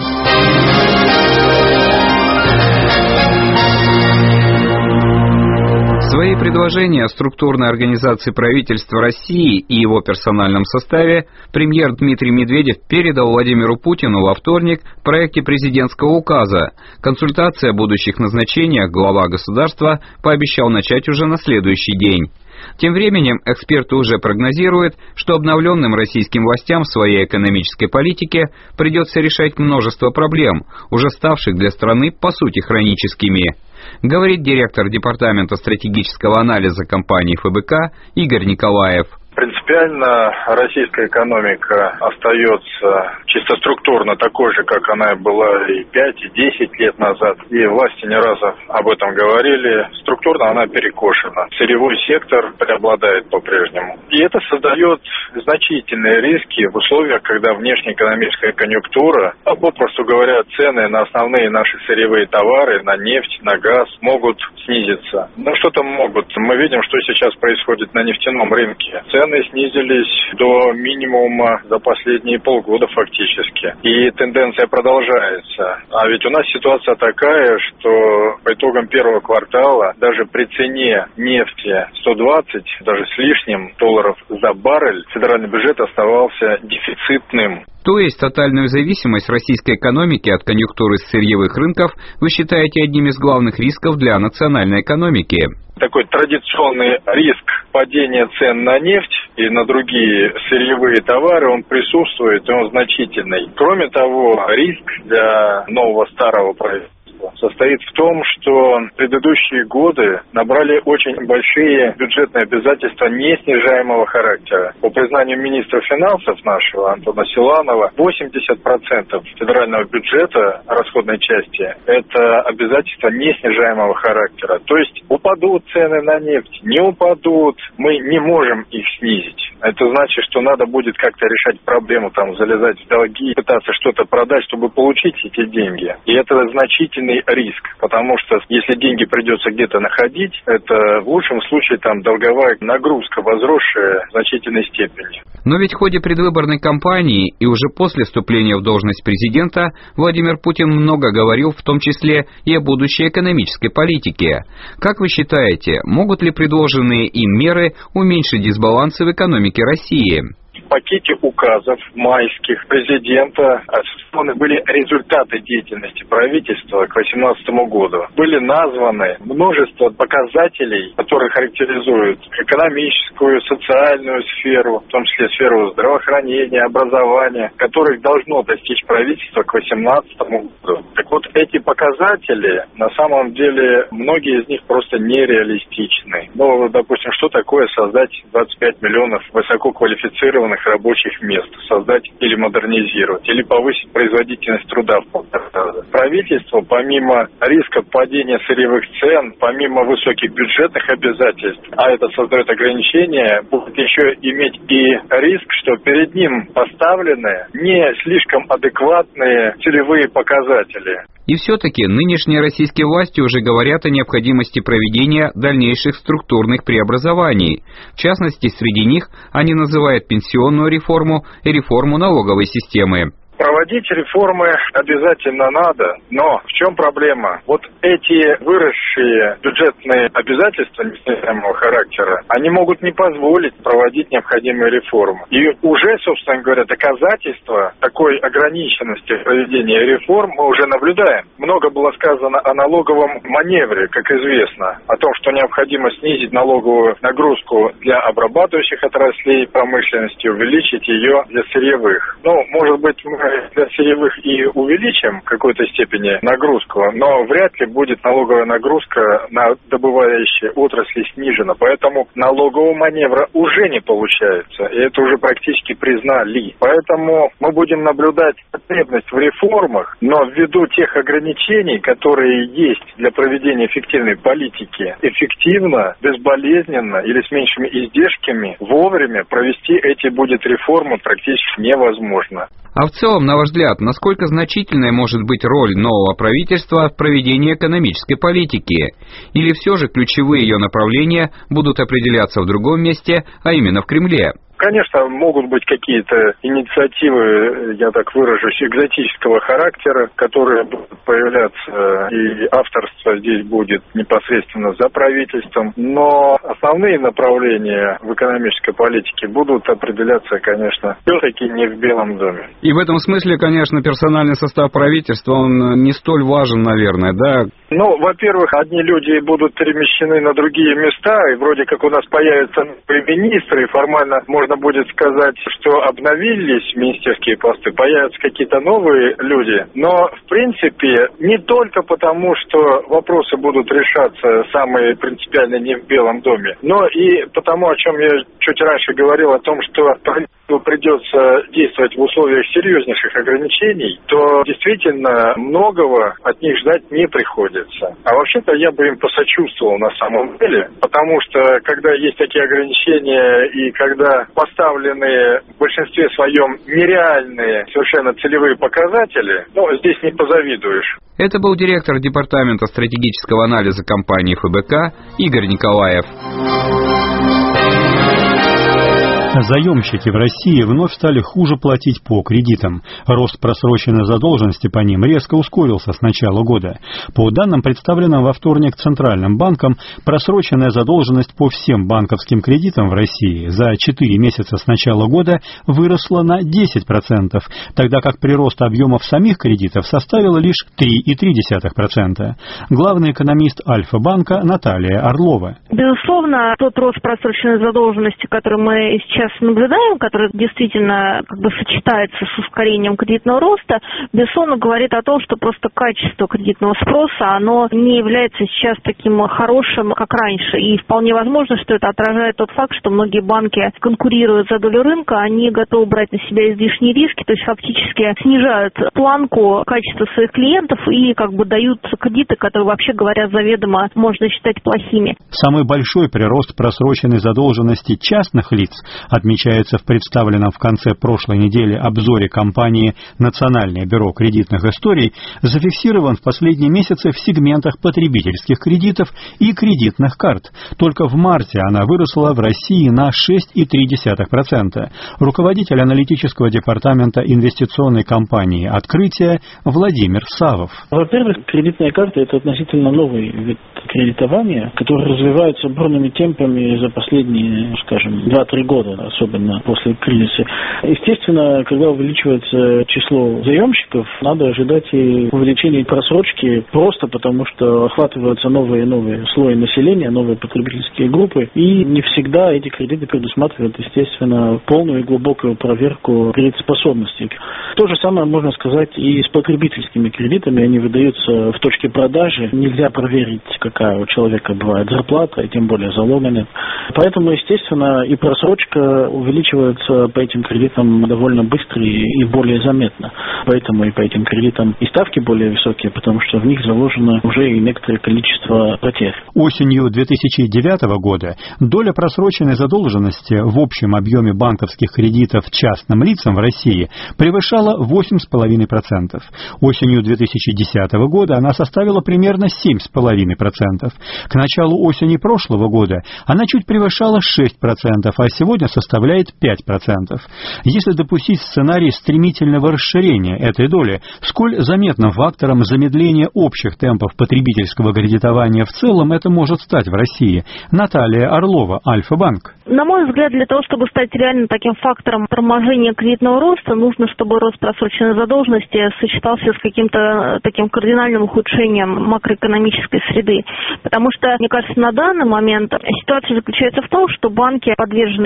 Свои предложения о структурной организации правительства России и его персональном составе премьер Дмитрий Медведев передал Владимиру Путину во вторник в проекте президентского указа. Консультации о будущих назначениях глава государства пообещал начать уже на следующий день. Тем временем эксперты уже прогнозируют, что обновленным российским властям в своей экономической политике придется решать множество проблем, уже ставших для страны по сути хроническими. Говорит директор департамента стратегического анализа компании эф бэ ка Игорь Николаев. Принципиально российская экономика остается чисто структурно такой же, как она была и пять, и десять лет назад. И власти не раз об этом говорили. Структурно она перекошена. Сырьевой сектор преобладает по-прежнему. И это создает значительные риски в условиях, когда внешнеэкономическая конъюнктура, а попросту говоря, цены на основные наши сырьевые товары, на нефть, на газ могут снизиться. Ну что там могут? Мы видим, что сейчас происходит на нефтяном рынке. Цены снизились до минимума за последние полгода фактически. И тенденция продолжается. А ведь у нас ситуация такая, что по итогам первого квартала даже при цене нефти сто двадцать, даже с лишним долларов за баррель, федеральный бюджет оставался дефицитным. То есть тотальную зависимость российской экономики от конъюнктуры сырьевых рынков вы считаете одним из главных рисков для национальной экономики? Такой традиционный риск падения цен на нефть и на другие сырьевые товары, он присутствует, и он значительный. Кроме того, риск для нового старого правительства состоит в том, что предыдущие годы набрали очень большие бюджетные обязательства неснижаемого характера. По признанию министра финансов нашего, Антона Силанова, восемьдесят процентов федерального бюджета расходной части – это обязательства неснижаемого характера. То есть упадут цены на нефть, не упадут, мы не можем их снизить. Это значит, что надо будет как-то решать проблему, там, залезать в долги, пытаться что-то продать, чтобы получить эти деньги. И это значительный риск, потому что если деньги придется где-то находить, это в лучшем случае там долговая нагрузка, возросшая в значительной степени. Но ведь в ходе предвыборной кампании и уже после вступления в должность президента Владимир Путин много говорил, в том числе и о будущей экономической политике. Как вы считаете, могут ли предложенные им меры уменьшить дисбалансы в экономике России? В пакете указов майских президента осуществлены были результаты деятельности правительства к две тысячи восемнадцатому году. Были названы множество показателей, которые характеризуют экономическую, социальную сферу, в том числе сферу здравоохранения, образования, которых должно достичь правительство к две тысячи восемнадцатому году. Так вот, эти показатели, на самом деле, многие из них просто нереалистичны. Ну, допустим, что такое создать двадцать пять миллионов высококвалифицированных рабочих мест, создать или модернизировать, или повысить производительность труда в полтора раза. Правительство, помимо риска падения сырьевых цен, помимо высоких бюджетных обязательств, а это создает ограничения, будет еще иметь и риск, что перед ним поставлены не слишком адекватные целевые показатели. И все-таки нынешние российские власти уже говорят о необходимости проведения дальнейших структурных преобразований. В частности, среди них они называют пенсионную реформу и реформу налоговой системы. Проводить реформы обязательно надо, но в чем проблема? Вот эти выросшие бюджетные обязательства неснижаемого характера, они могут не позволить проводить необходимые реформы. И уже, собственно говоря, доказательства такой ограниченности проведения реформ мы уже наблюдаем. Много было сказано о налоговом маневре, как известно, о том, что необходимо снизить налоговую нагрузку для обрабатывающих отраслей промышленности, увеличить ее для сырьевых. Ну, может быть, мы мы для сырьевых и увеличим в какой-то степени нагрузку, но вряд ли будет налоговая нагрузка на добывающие отрасли снижена. Поэтому налогового маневра уже не получается. И это уже практически признали. Поэтому мы будем наблюдать потребность в реформах, но ввиду тех ограничений, которые есть для проведения эффективной политики, эффективно, безболезненно или с меньшими издержками вовремя провести эти будет реформы практически невозможно. А в целом, на ваш взгляд, насколько значительной может быть роль нового правительства в проведении экономической политики? Или все же ключевые ее направления будут определяться в другом месте, а именно в Кремле? Конечно, могут быть какие-то инициативы, я так выражусь, экзотического характера, которые будут появляться, и авторство здесь будет непосредственно за правительством. Но основные направления в экономической политике будут определяться, конечно, все-таки не в Белом доме. И в этом смысле, конечно, персональный состав правительства, он не столь важен, наверное, да? Ну, во-первых, одни люди будут перемещены на другие места, и вроде как у нас появятся новые министры, и формально можно будет сказать, что обновились министерские посты, появятся какие-то новые люди. Но, в принципе, не только потому, что вопросы будут решаться самые принципиальные не в Белом доме, но и потому, о чем я чуть раньше говорил, о том, что правительству придется действовать в условиях серьезнейших ограничений, то действительно многого от них ждать не приходится. А вообще-то я бы им посочувствовал на самом деле, потому что когда есть такие ограничения и когда поставлены в большинстве своем нереальные совершенно целевые показатели, ну, здесь не позавидуешь. Это был директор департамента стратегического анализа компании эф бэ ка Игорь Николаев. Заемщики в России вновь стали хуже платить по кредитам. Рост просроченной задолженности по ним резко ускорился с начала года. По данным, представленным во вторник Центральным банком, просроченная задолженность по всем банковским кредитам в России за четыре месяца с начала года выросла на десять процентов, тогда как прирост объемов самих кредитов составил лишь три целых три десятых процента. Главный экономист Альфа-банка Наталья Орлова. Безусловно, тот рост просроченной задолженности, который мы сейчас наблюдаем, который действительно как бы сочетается с ускорением кредитного роста, безусловно, говорит о том, что просто качество кредитного спроса, оно не является сейчас таким хорошим, как раньше. И вполне возможно, что это отражает тот факт, что многие банки конкурируют за долю рынка, они готовы брать на себя излишние риски, то есть фактически снижают планку качества своих клиентов и как бы дают кредиты, которые, вообще говоря, заведомо можно считать плохими. Самый большой прирост просроченной задолженности частных лиц отмечается в представленном в конце прошлой недели обзоре компании «Национальное бюро кредитных историй», зафиксирован в последние месяцы в сегментах потребительских кредитов и кредитных карт. Только в марте она выросла в России на шесть целых три десятых процента. Руководитель аналитического департамента инвестиционной компании «Открытие» Владимир Савов. Во-первых, кредитная карта – это относительно новый вид кредитования, который развивается бурными темпами за последние, скажем, два-три года, особенно после кризиса. Естественно, когда увеличивается число заемщиков, надо ожидать и увеличения просрочки просто потому, что охватываются новые и новые слои населения, новые потребительские группы, и не всегда эти кредиты предусматривают, естественно, полную и глубокую проверку кредитоспособности. То же самое можно сказать и с потребительскими кредитами. Они выдаются в точке продажи. Нельзя проверить, какая у человека бывает зарплата, и тем более залогами. Поэтому, естественно, и просрочка увеличивается по этим кредитам довольно быстро и более заметно. Поэтому и по этим кредитам и ставки более высокие, потому что в них заложено уже и некоторое количество потерь. Осенью две тысячи девятого года доля просроченной задолженности в общем объеме банковских кредитов частным лицам в России превышала восемь целых пять десятых процента. Осенью две тысячи десятого года она составила примерно семь целых пять десятых процента. К началу осени прошлого года она чуть превышала шесть процентов, а сегодня составляет пять процентов. Если допустить сценарий стремительного расширения этой доли, сколь заметным фактором замедления общих темпов потребительского кредитования в целом это может стать в России? Наталья Орлова, Альфа-банк. На мой взгляд, для того, чтобы стать реально таким фактором торможения кредитного роста, нужно, чтобы рост просроченной задолженности сочетался с каким-то таким кардинальным ухудшением макроэкономической среды. Потому что, мне кажется, на данный момент ситуация заключается в том, что банки подвержены сейчас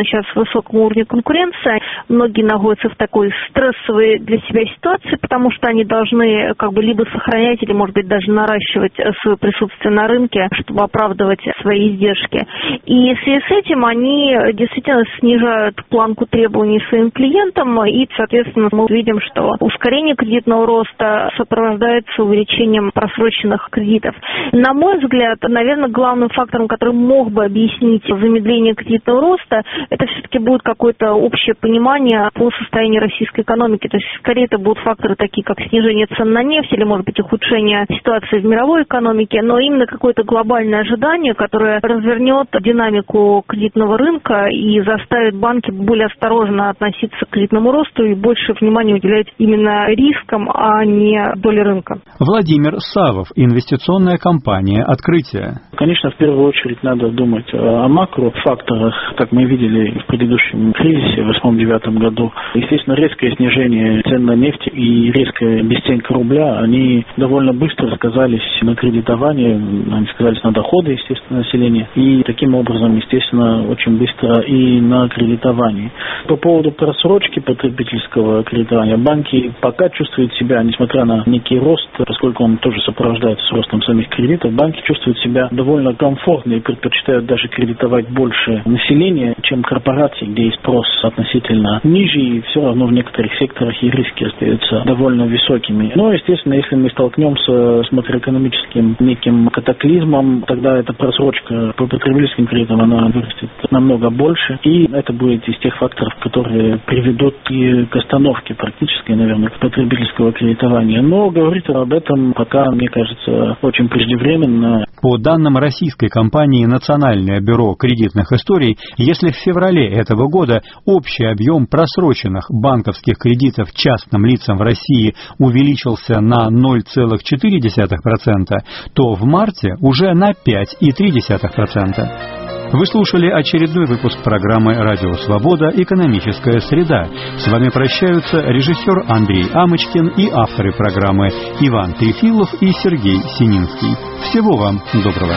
высокому уровню конкуренции. Многие находятся в такой стрессовой для себя ситуации, потому что они должны как бы либо сохранять, или, может быть, даже наращивать свое присутствие на рынке, чтобы оправдывать свои издержки. И в связи с этим они действительно снижают планку требований своим клиентам, и, соответственно, мы видим, что ускорение кредитного роста сопровождается увеличением просроченных кредитов. На мой взгляд, наверное, главным фактором, который мог бы объяснить замедление кредитного роста, это все-таки будет какое-то общее понимание по состоянию российской экономики. То есть, скорее, это будут факторы такие, как снижение цен на нефть или, может быть, ухудшение ситуации в мировой экономике, но именно какое-то глобальное ожидание, которое развернет динамику кредитного рынка и заставит банки более осторожно относиться к кредитному росту и больше внимания уделять именно рискам, а не доле рынка. Владимир Савов, инвестиционная компания «Открытие». Конечно, в первую очередь надо думать о макрофакторах, как мы видели в предыдущем кризисе в восьмом-девятом году. Естественно, резкое снижение цен на нефть и резкая бесценка рубля, они довольно быстро сказались на кредитовании, они сказались на доходы, естественно, населения, и таким образом, естественно, очень быстро и на кредитовании. По поводу просрочки потребительского кредитования, банки пока чувствуют себя, несмотря на некий рост, поскольку он тоже сопровождается с ростом самих кредитов, банки чувствуют себя довольно комфортно и предпочитают даже кредитовать больше населения, чем корпорации, где и спрос относительно ниже, и все равно в некоторых секторах и риски остаются довольно высокими. Но, естественно, если мы столкнемся с макроэкономическим неким катаклизмом, тогда эта просрочка по потребительским кредитам, она вырастет намного больше, и это будет из тех факторов, которые приведут и к остановке практической, наверное, потребительского кредитования. Но говорить об этом пока, мне кажется, очень преждевременно. По данным российской компании «Национальное бюро кредитных историй», если в феврале этого года общий объем просроченных банковских кредитов частным лицам в России увеличился на ноль целых четыре десятых процента, то в марте уже на пять целых три десятых процента. Вы слушали очередной выпуск программы «Радио Свобода. Экономическая среда». С вами прощаются режиссер Андрей Амочкин и авторы программы Иван Трефилов и Сергей Сининский. Всего вам доброго.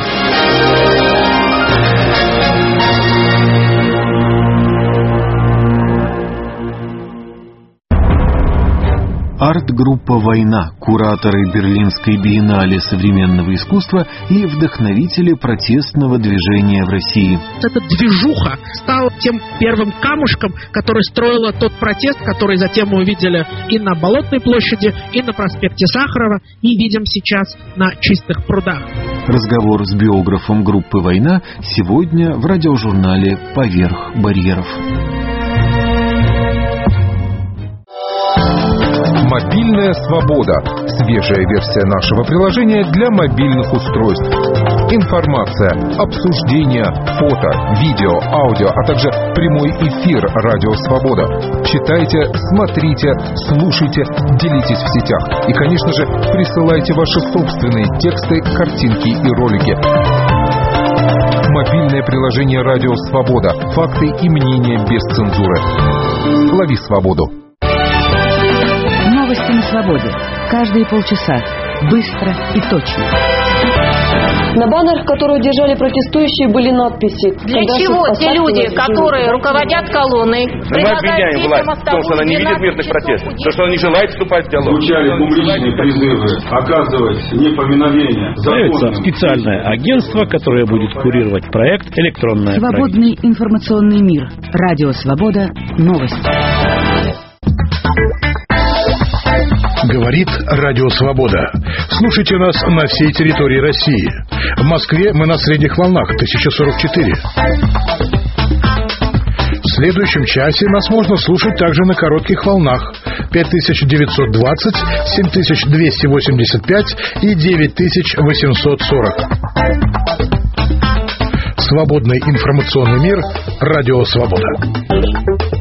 Арт-группа «Война», кураторы Берлинской биеннале современного искусства и вдохновители протестного движения в России. Эта движуха стала тем первым камушком, который строила тот протест, который затем мы увидели и на Болотной площади, и на проспекте Сахарова, и видим сейчас на Чистых прудах. Разговор с биографом группы «Война» сегодня в радиожурнале «Поверх барьеров». Мобильная свобода. Свежая версия нашего приложения для мобильных устройств. Информация, обсуждения, фото, видео, аудио, а также прямой эфир «Радио Свобода». Читайте, смотрите, слушайте, делитесь в сетях. И, конечно же, присылайте ваши собственные тексты, картинки и ролики. Мобильное приложение «Радио Свобода». Факты и мнения без цензуры. Лови свободу. Новости на свободе. Каждые полчаса. Быстро и точно. На баннерах, которые держали протестующие, были надписи. Для чего те люди, которые руководят колонной, мы обвиняем власть в том, что она не видит мирных протестов, то, что она не желает вступать в диалог. Звучали публичные призывы оказывать непоминовение законам. Специальное агентство, которое будет курировать проект «Электронная Свободный информационный мир. Радио Свобода. Новости. Говорит Радио Свобода. Слушайте нас на всей территории России. В Москве мы на средних волнах тысяча сорок четыре. В следующем часе нас можно слушать также на коротких волнах пять тысяч девятьсот двадцать, семь тысяч двести восемьдесят пять и девять тысяч восемьсот сорок. Свободный информационный мир. Радио Свобода.